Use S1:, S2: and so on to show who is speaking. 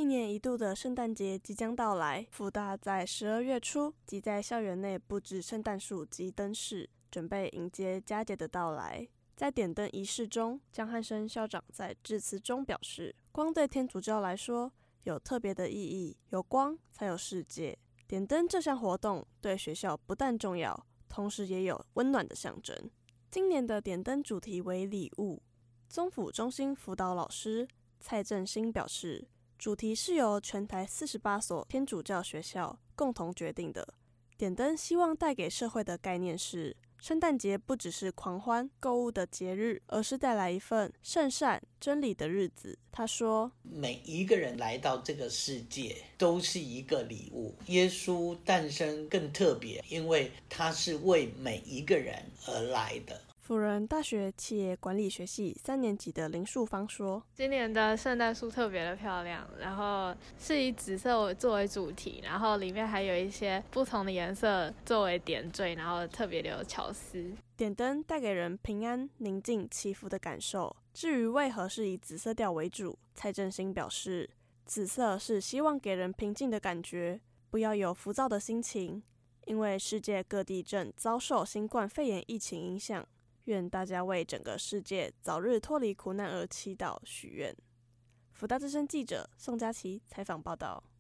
S1: 年一度的圣诞节即将到来，福大在12月初即在校园内布置圣诞树及灯饰，准备迎接佳节的到来。在点灯仪式中，江汉生校长在致辞中表示，光对天主教来说有特别的意义，有光才有世界。点灯这项活动对学校不但重要，同时也有温暖的象征。今年的点灯主题为礼物。宗辅中心辅导老师蔡正兴表示，主题是由全台48所天主教学校共同决定的。点灯希望带给社会的概念是，圣诞节不只是狂欢购物的节日，而是带来一份圣善真理的日子。他说，
S2: 每一个人来到这个世界都是一个礼物，耶稣诞生更特别，因为他是为每一个人而来的。
S1: 辅仁大学企业管理学系3年级的林树芳说，
S3: 今年的圣诞树特别的漂亮，然后是以紫色作为主题，然后里面还有一些不同的颜色作为点缀，然后特别的有巧思。
S1: 点灯带给人平安、宁静、祈福的感受。至于为何是以紫色调为主，蔡正兴表示，紫色是希望给人平静的感觉，不要有浮躁的心情，因为世界各地正遭受新冠肺炎疫情影响。愿大家为整个世界早日脱离苦难而祈祷许愿。福大之声记者宋佳琪采访报道。